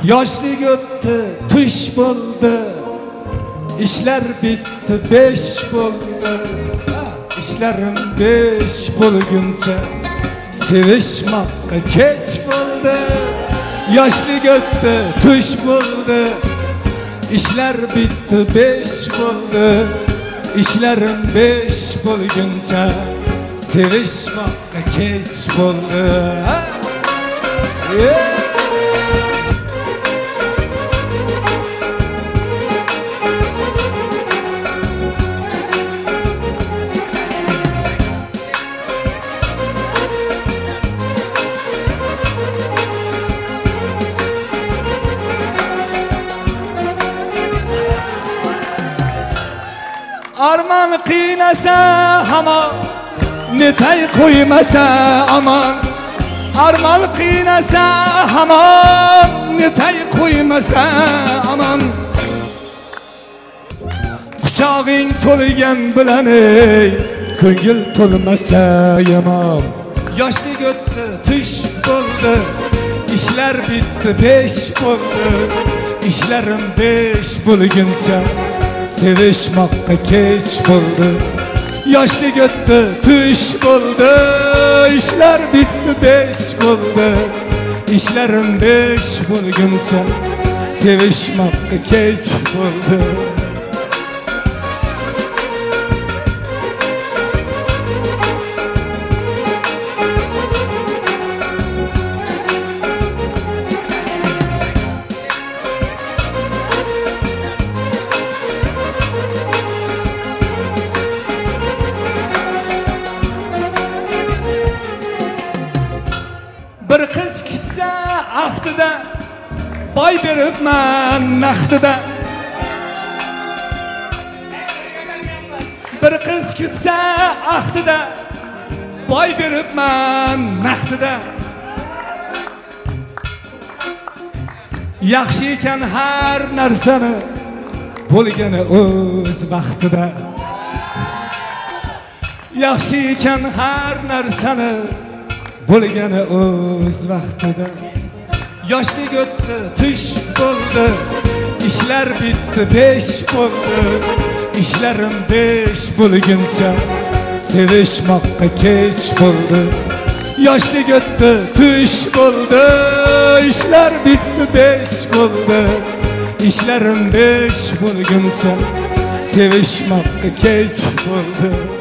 Yoshlik o'tdi, tush bo'ldi, ishlar bitdi, 5 bo'ldi. İşlerim 5 bo'lguncha sevishmoqqa kech bo'ldi. Yoshlik o'tdi, tush bo'ldi, ishlar bitdi, 5 bo'ldi. İşlerim 5 bo'lguncha sevishmoqqa kech bo'ldi. Arman qiynasa hamon, netay qo'ymasa aman. Arman qiynasa hamon, netay qo'ymasa aman. Quchog'ing to'lgan bilan ey, ko'ngil to'lmasa yomon. Yoshlik o'tdi, tush bo'ldi, ishlar bitdi, 5 bo'ldi. İşlerim 5 bo'lguncha sevishmoqqa kech bo'ldi. Yoshlik o'tdi, tush bo'ldi, ishlar bitdi, 5 bo'ldi. İşlerim 5 bo'lguncha sevishmoqqa kech bo'ldi. Bir qiz kitsa ahdida, boy beribman naqdida. Bir qiz kitsa ahdida, boy beribman naqdida. Yaxshi ekan har narsani bo'lgani o'z vaqtida. Yaxshi ekan har narsani bo'lgani o'z vaqtida. Yoshlik o'tdi, tush bo'ldi, ishlar bitdi, 5 bo'ldi. İşlerim 5 bo'lguncha sevishmoqqa kech bo'ldi. Yoshlik o'tdi, tush bo'ldi, ishlar bitdi, 5 bo'ldi. İşlerim 5 bo'lguncha sevishmoqqa kech bo'ldi.